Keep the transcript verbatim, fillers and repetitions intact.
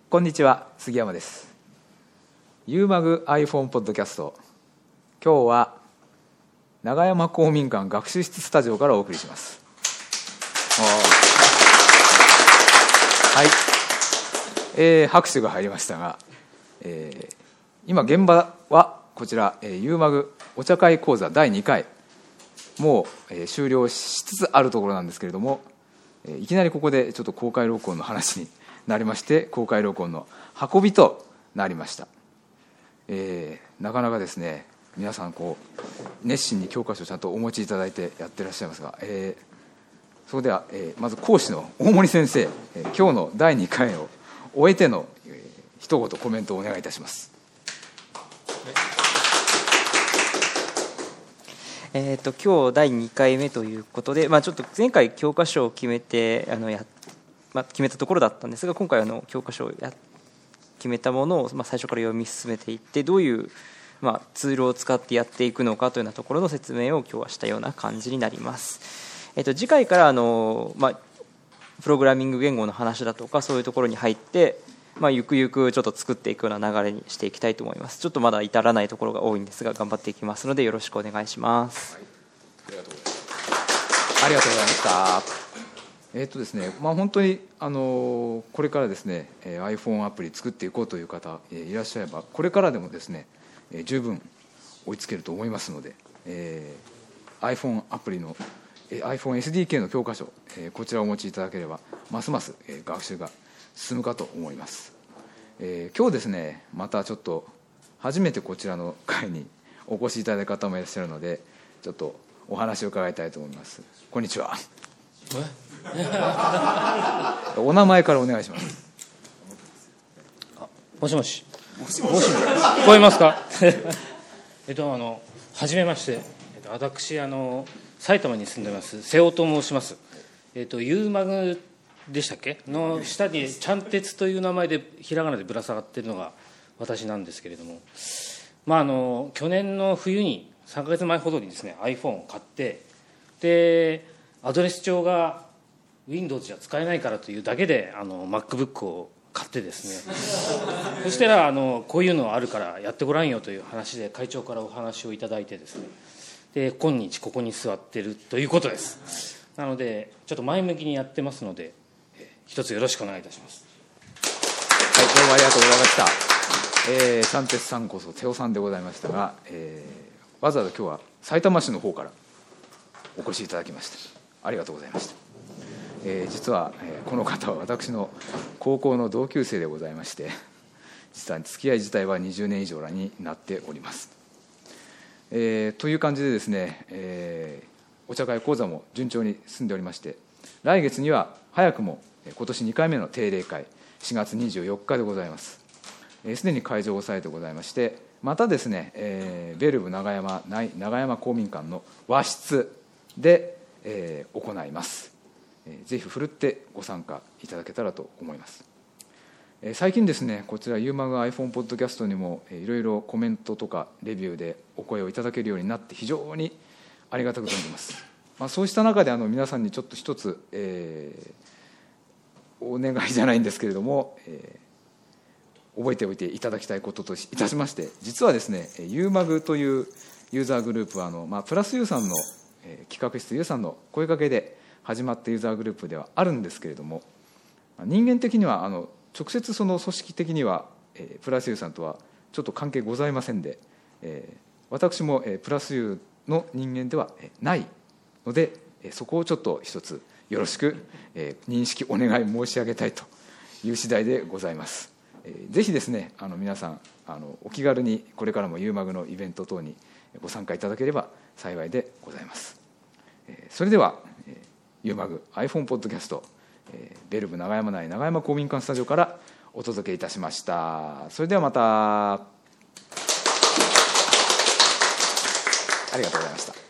こんにちは、杉山です。ユーマグ iPhone ポッドキャスト、今日は永山公民館学習室スタジオからお送りします。はい、えー、拍手が入りましたが、えー、今現場はこちら、えー、ユーマグお茶会講座だいにかい、もう、えー、終了しつつあるところなんですけれども、えー、いきなりここでちょっと公開録音の話になりまして、公開録音の運びとなりました。えー、なかなかですね、皆さんこう熱心に教科書をちゃんとお持ちいただいてやってらっしゃいますが、えー、それでは、えー、まず講師の大森先生、えー、今日のだいにかいを終えての、えー、一言コメントをお願いいたします。 えー、と今日だいにかいめということで、まあ、ちょっと前回教科書を決めてあのや、まあ、決めたところだったんですが、今回あの教科書をや決めたものを、まあ、最初から読み進めていって、どういう、まあ、ツールを使ってやっていくのかというようなところの説明を今日はしたような感じになります。えー、と次回からあの、まあ、プログラミング言語の話だとかそういうところに入って、まあ、ゆくゆくちょっと作っていくような流れにしていきたいと思います。ちょっとまだ至らないところが多いんですが、頑張っていきますのでよろしくお願いします。はい、 ありがとうございます。ありがとうございました。えーとですねまあ、本当にあのこれからですね iPhone アプリ作っていこうという方いらっしゃれば、これからでもですね十分追いつけると思いますので、えー、iPhone アプリの iPhone エスディーケー の教科書、こちらをお持ちいただければますます学習が進むかと思います。えー、今日ですねまたちょっと初めてこちらの会にお越しいただいた方もいらっしゃるので、ちょっとお話を伺いたいと思います。こんにちは。お名前からお願いします。 あ、もしもし。もしもし。聞こえますか？えっとあの初めまして。えっと私あの埼玉に住んでます瀬尾と申します。えっとユーマグでしたっけの下にちゃんてつという名前でひらがなでぶら下がっているのが私なんですけれども、まああの去年の冬にさんかげつまえほどにですね iPhone を買って、でアドレス帳が Windows じゃ使えないからというだけであの MacBook を買ってですねそしたらあのこういうのあるからやってごらんよという話で会長からお話をいただいてですね、で今日ここに座ってるということです。なのでちょっと前向きにやってますので、一つよろしくお願いいたします。 はい、どうもありがとうございました。えー、ちゃんてつさんこそ瀬尾さんでございましたが、えー、わざわざ今日は埼玉市の方からお越しいただきましてありがとうございました。えー、実は、えー、この方は私の高校の同級生でございまして、実は付き合い自体はにじゅうねん以上らになっております。えー、という感じでですね、えー、お茶会講座も順調に進んでおりまして、来月には早くも今年にかいめの定例会、しがつにじゅうよっかでございます。す、えー、でに会場を押さえてございまして、またですね、えー、ベルブ長山長山公民館の和室で、えー、行います。えー、ぜひふるってご参加いただけたらと思います。えー、最近ですね、こちらユーマグ iPhone ポッドキャストにも、えー、いろいろコメントとかレビューでお声をいただけるようになって非常にありがたく存じます。まあ、そうした中であの皆さんにちょっと一つ、えー、お願いじゃないんですけれども、えー、覚えておいていただきたいことといたしまして、実はですねユーマグというユーザーグループはあの、まあ、プラスユーさんの、えー、企画室ユーさんの声かけで始まったユーザーグループではあるんですけれども、人間的にはあの直接その組織的には、えー、プラスユーさんとはちょっと関係ございませんで、えー、私も、えー、プラスユーの人間ではないので、そこをちょっと一つよろしく、えー、認識お願い申し上げたいという次第でございます。えー、ぜひですねあの皆さんあのお気軽にこれからもユーマグのイベント等にご参加いただければ幸いでございます。えー、それでは、えー、ユーマグ iPhone ポッドキャスト、えー、ベルブ長山内長山公民館スタジオからお届けいたしました。それではまた。ありがとうございました。